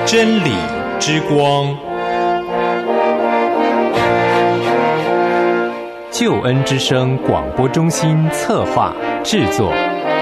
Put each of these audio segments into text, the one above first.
真理之光，救恩之声广播中心策划制作。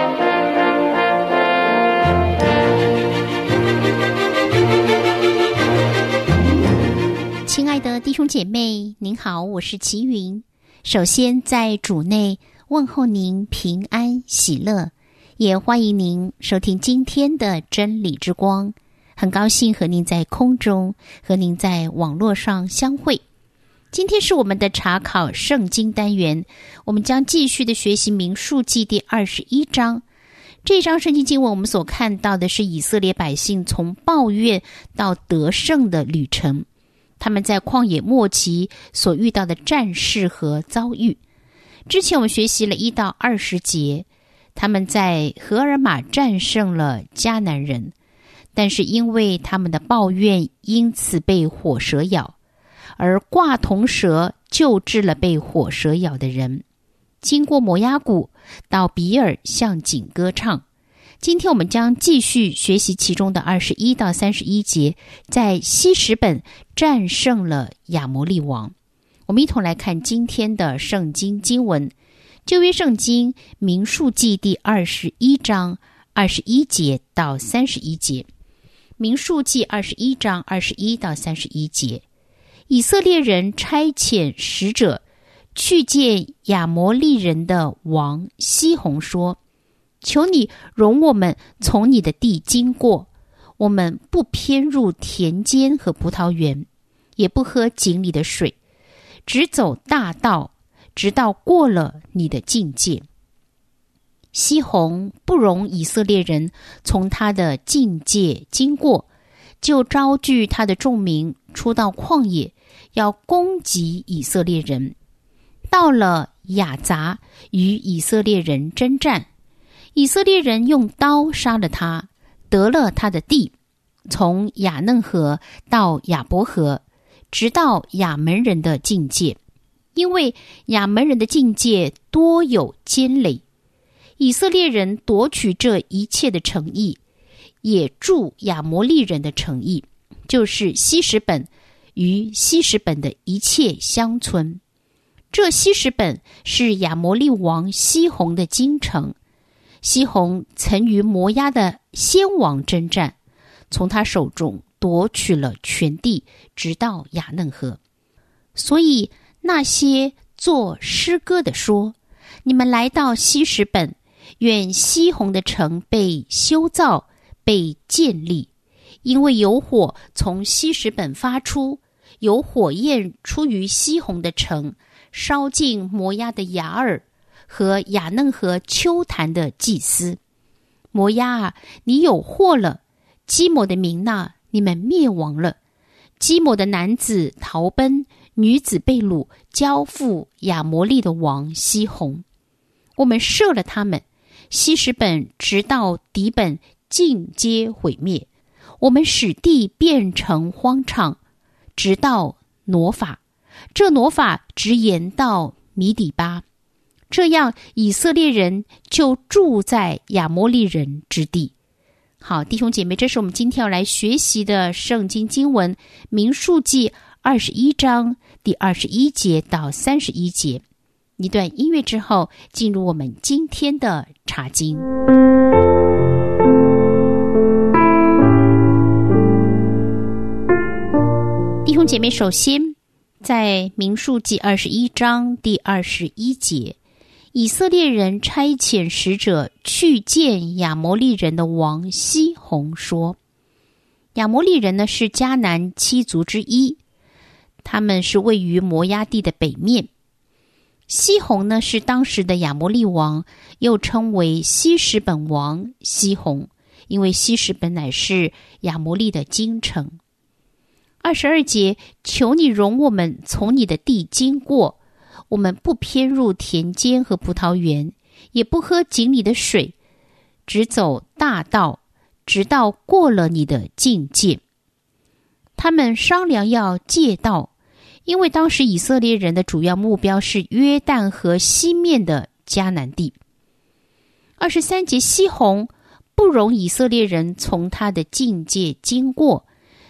亲爱的弟兄姐妹，您好，我是齐云。首先在主内问候您平安喜乐，也欢迎您收听今天的真理之光。很高兴和您在空中，和您在网络上相会。今天是我们的查考圣经单元，我们将继续的学习民数记第21章。这章圣经经文我们所看到的是以色列百姓从抱怨到得胜的旅程，他们在旷野末期所遇到的战事和遭遇。之前我们学习了1到20节，他们在荷尔玛战胜了迦南人，但是因为他们的抱怨，因此被火蛇咬，而挂铜蛇救治了被火蛇咬的人。经过摩押谷到比尔向井歌唱。今天我们将继续学习其中的21到31节，在希实本战胜了亚摩利王。我们一同来看今天的圣经经文，旧约圣经民数记第21章21节到31节。民数记21章21到31节，以色列人差遣使者去见亚摩利人的王西宏说，求你容我们从你的地经过，我们不偏入田间和葡萄园，也不喝井里的水，只走大道，直到过了你的境界。西宏不容以色列人从他的境界经过，就招聚他的众民出到旷野，要攻击以色列人。到了雅杂，与以色列人征战，以色列人用刀杀了他，得了他的地，从雅嫩河到亚伯河，直到亚门人的境界，因为亚门人的境界多有坚垒。以色列人夺取这一切的城邑，也住亚摩利人的城邑，就是希实本与希实本的一切乡村。这希实本是亚摩利王西宏的京城。西宏曾与摩押的先王征战，从他手中夺取了全地，直到雅嫩河。所以那些作诗歌的说，你们来到希实本，愿西宏的城被修造，被建立，因为有火从希实本发出，有火焰出于西宏的城，烧尽摩押的雅尔和雅嫩河丘坛的祭司。摩押啊，你有祸了！基摩的民哪，你们灭亡了！基摩的男子逃奔，女子被掳，交付亚摩利的王西宏。我们射了他们，希实本直到底本尽皆毁灭。我们使地变成荒场，直到挪法。这挪法直延到米底巴。这样以色列人就住在亚摩利人之地。好，弟兄姐妹，这是我们今天要来学习的圣经经文，民数记21章第21节到31节。一段音乐之后，进入我们今天的查经。弟兄姐妹，首先在民数记21章第21节，以色列人差遣使者去见亚摩利人的王西宏说，亚摩利人呢是迦南7族之一，他们是位于摩押地的北面。西宏呢是当时的亚摩利王，又称为希实本王西宏，因为希实本乃是亚摩利的京城。22节，求你容我们从你的地经过，我们不偏入田间和葡萄园，也不喝井里的水，只走大道，直到过了你的境界。他们商量要借道，因为当时以色列人的主要目标是约旦河西面的迦南地。23节，西宏不容以色列人从他的境界经过，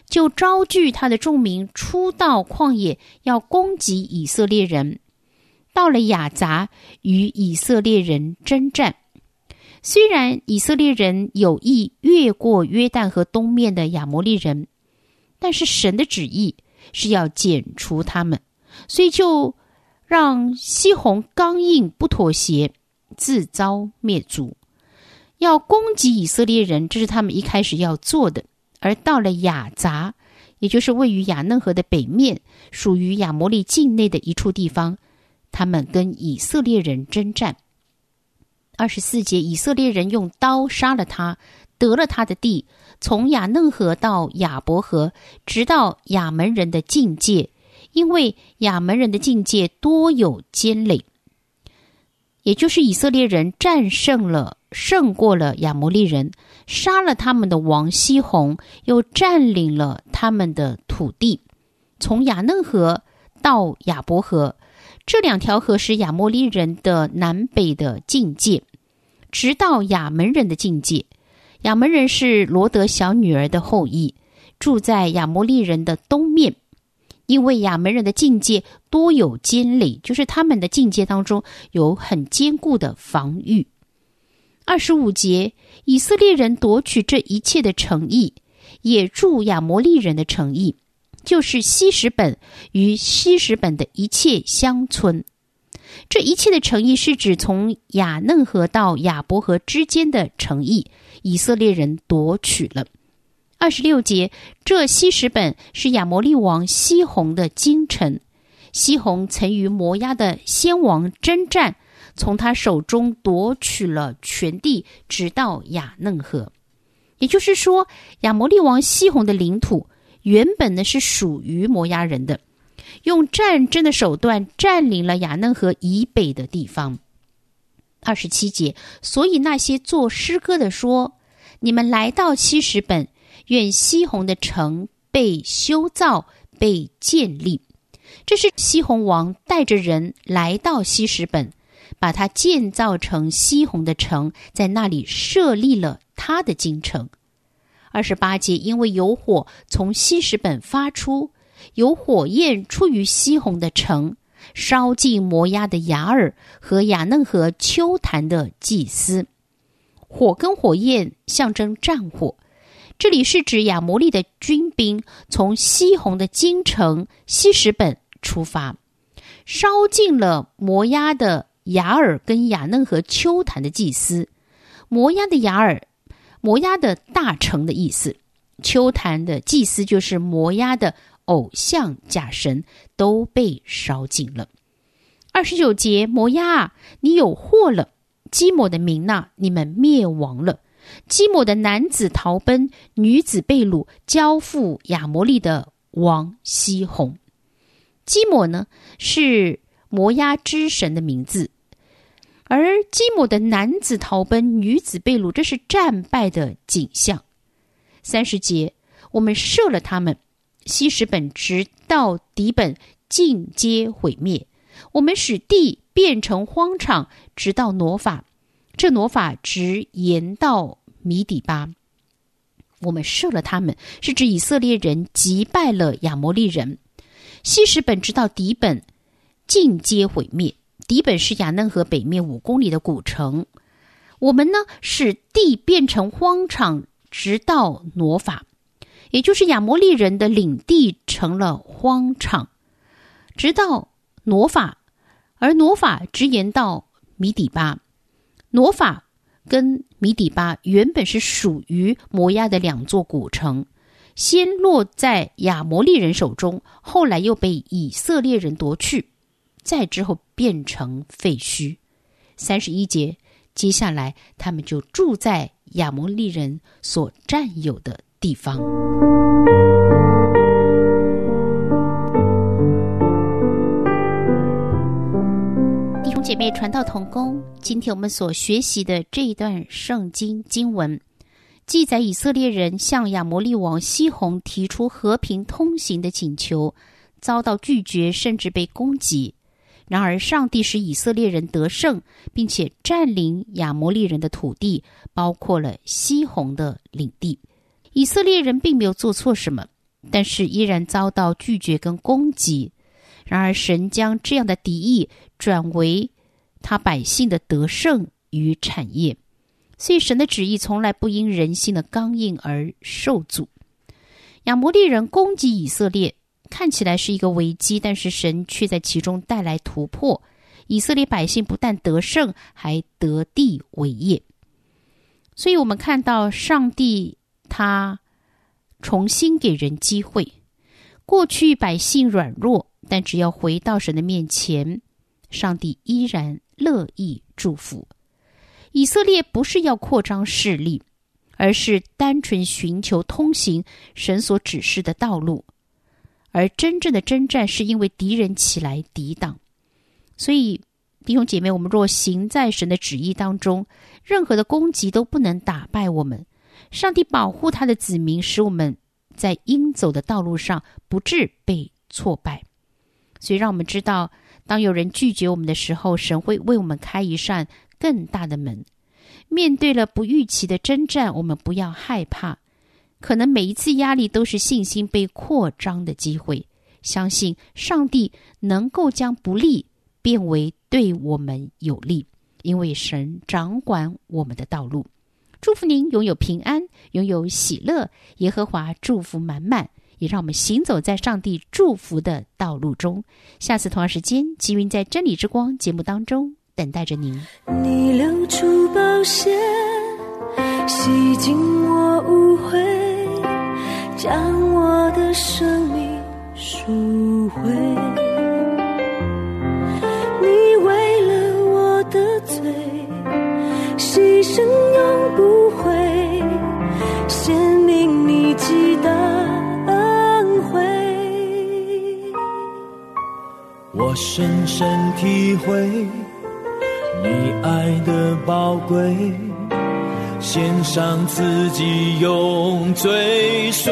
就招聚他的众民出到旷野，要攻击以色列人。到了雅杂，与以色列人征战。虽然以色列人有意越过约旦河东面的亚摩利人，但是神的旨意是要剪除他们，所以就让西宏刚硬不妥协，自遭灭族。要攻击以色列人，这是他们一开始要做的。而到了雅杂，也就是位于雅嫩河的北面，属于亚摩利境内的一处地方，他们跟以色列人征战。24节，以色列人用刀杀了他，得了他的地，从雅嫩河到亚伯河，直到亚门人的境界，因为亚门人的境界多有坚垒。也就是以色列人胜过了亚摩利人，杀了他们的王西宏，又占领了他们的土地。从雅嫩河到亚伯河，这两条河是亚摩利人的南北的境界，直到亚门人的境界。亚门人是罗德小女儿的后裔，住在亚摩利人的东面。因为亚门人的境界多有坚垒，就是他们的境界当中有很坚固的防御。25节，以色列人夺取这一切的城邑，也住亚摩利人的城邑，就是希实本与希实本的一切乡村。这一切的城邑是指从雅嫩河到亚伯河之间的城邑，以色列人夺取了。26节，这希实本是亚摩利王西宏的京城。西宏曾与摩押的先王征战，从他手中夺取了全地，直到雅嫩河。也就是说，亚摩利王西宏的领土原本呢是属于摩押人的，用战争的手段占领了雅嫩河以北的地方。27节，所以那些作诗歌的说，你们来到希实本，愿西宏的城被修造，被建立。这是西宏王带着人来到希实本，把它建造成西宏的城，在那里设立了他的京城。28节，因为有火从希实本发出，有火焰出于西宏的城，烧尽摩押的雅尔和雅嫩河丘坛的祭司。火跟火焰象征战火，这里是指亚摩利的军兵从西宏的京城希实本出发，烧尽了摩押的雅尔跟雅嫩河丘坛的祭司。摩押的雅尔，摩押的大城的意思，丘坛的祭司就是摩押的偶像假神，都被烧尽了。29节，摩押啊，你有祸了，基抹的民啊，你们灭亡了。基抹的男子逃奔，女子被掳，交付亚摩利的王西宏。基抹呢，是摩押之神的名字，而基抹的男子逃奔，女子被掳，这是战败的景象。30节，我们射了他们，希实本直到底本尽皆毁灭，我们使地变成荒场，直到挪法，这挪法直延到米底巴。我们射了他们，是指以色列人击败了亚摩利人。希实本直到底本尽皆毁灭，底本是雅嫩河北面5公里的古城。我们呢，使地变成荒场，直到挪法，也就是亚摩利人的领地成了荒场，直到挪法，而挪法直延到米底巴。挪法跟米底巴原本是属于摩押的2座古城，先落在亚摩利人手中，后来又被以色列人夺去，再之后变成废墟。31节，接下来他们就住在亚摩利人所占有的地方。弟兄姐妹，传道同工，今天我们所学习的这一段圣经经文，记载以色列人向亚摩利王西宏提出和平通行的请求，遭到拒绝，甚至被攻击。然而上帝使以色列人得胜，并且占领亚摩利人的土地，包括了西宏的领地。以色列人并没有做错什么， 但是依然遭到拒绝跟攻击。然而神将这样的敌意转为他百姓的得胜与产业，所以神的旨意从来不因人心的刚硬而受阻。亚摩利人攻击以色列，看起来是一个危机，但是神却在其中带来突破，以色列百姓不但得胜，还得地为业。所以我们看到上帝他重新给人机会，过去百姓软弱，但只要回到神的面前，上帝依然乐意祝福。以色列不是要扩张势力，而是单纯寻求通行神所指示的道路，而真正的征战是因为敌人起来抵挡。所以弟兄姐妹，我们若行在神的旨意当中，任何的攻击都不能打败我们。上帝保护他的子民，使我们在应走的道路上不致被挫败。所以让我们知道，当有人拒绝我们的时候，神会为我们开一扇更大的门。面对了不预期的征战，我们不要害怕，可能每一次压力都是信心被扩张的机会。相信上帝能够将不利变为对我们有利，因为神掌管我们的道路。祝福您拥有平安，拥有喜乐，耶和华祝福满满，也让我们行走在上帝祝福的道路中。下次同样时间，吉云在真理之光节目当中等待着您。 你流出宝血，洗净我污秽，将我的生命赎回。你为了我的罪牺牲永不悔，显明你极大恩惠。 我深深体会你爱的宝贵，献上自己永追随，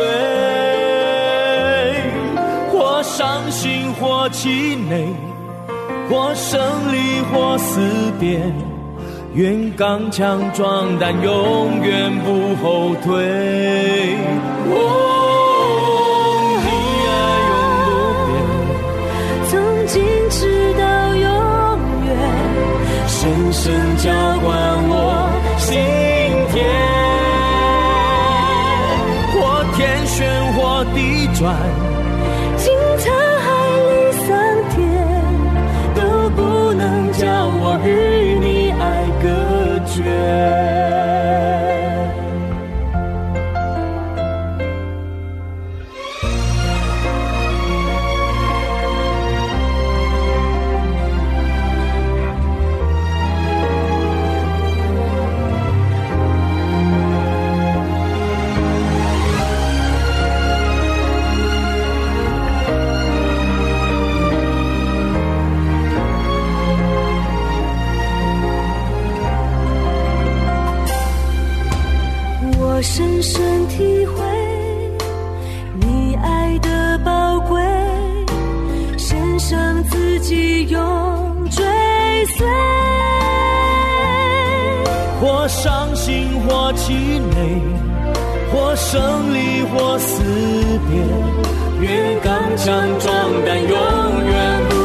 或伤心或气馁，或胜利或思辨，愿刚强壮胆，永远不后退。你爱永不变， 从今直到永远， 深深浇灌我心田，或天旋或地转， 经沧海里桑田， 都不能将我与你爱隔绝。 我深深体会你爱的宝贵，献上自己永追随， 或伤心或气馁，或胜利或思辨，愿刚强壮胆，永远不